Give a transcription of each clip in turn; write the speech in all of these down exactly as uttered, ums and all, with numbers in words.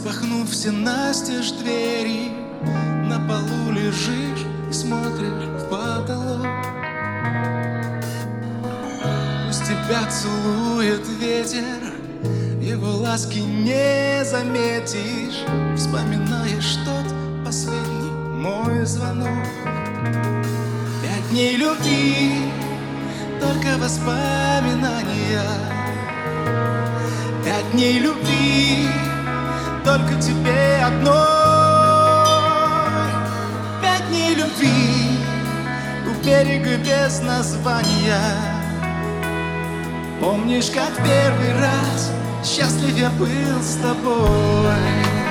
Распахнув все настежь двери, на полу лежишь и смотришь в потолок. Пусть тебя целует ветер, его ласки не заметишь, вспоминаешь тот последний мой звонок. Пять дней любви, только воспоминания. Пять дней любви, только тебе одной. Пять дней любви у берега без названия. Помнишь, как в первый раз счастлив я был с тобой?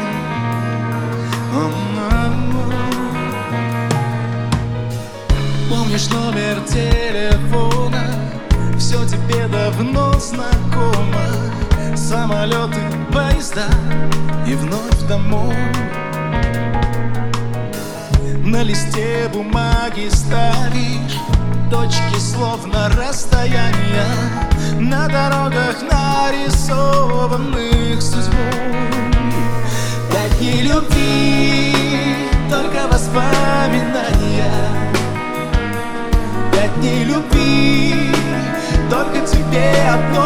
Помнишь номер телефона? Все тебе давно знакомо. Самолеты, поезда и вновь домой. На листе бумаги ставишь точки, словно расстояния, на дорогах, нарисованных судьбой. Пять дней любви, только воспоминания. Пять дней любви, только тебе одной.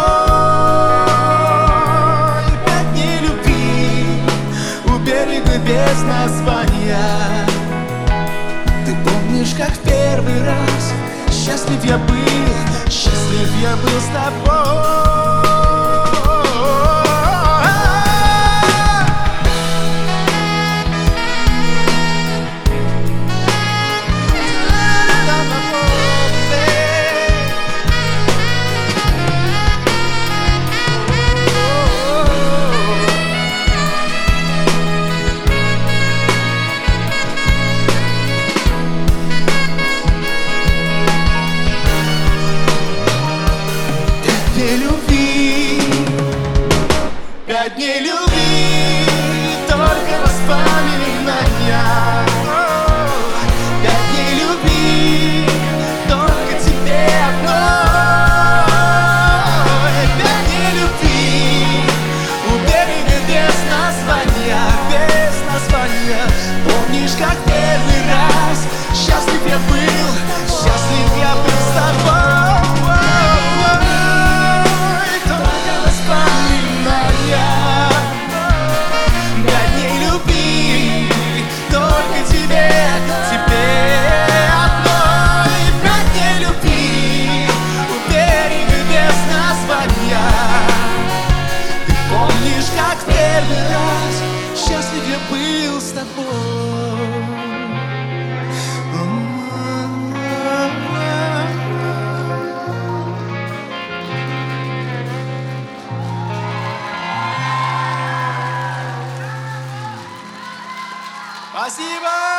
Пять дней любви у берега без названия. Ты помнишь, как в первый раз счастлив я был, счастлив я был с тобой. Пять дней любви, только воспоминания. Пять дней любви, только тебе одной. Пять дней любви у берега без названия, без названия. Помнишь, как первый раз счастлив я был, счастлив я был с тобой. Счастлив я был с тобой. Спасибо!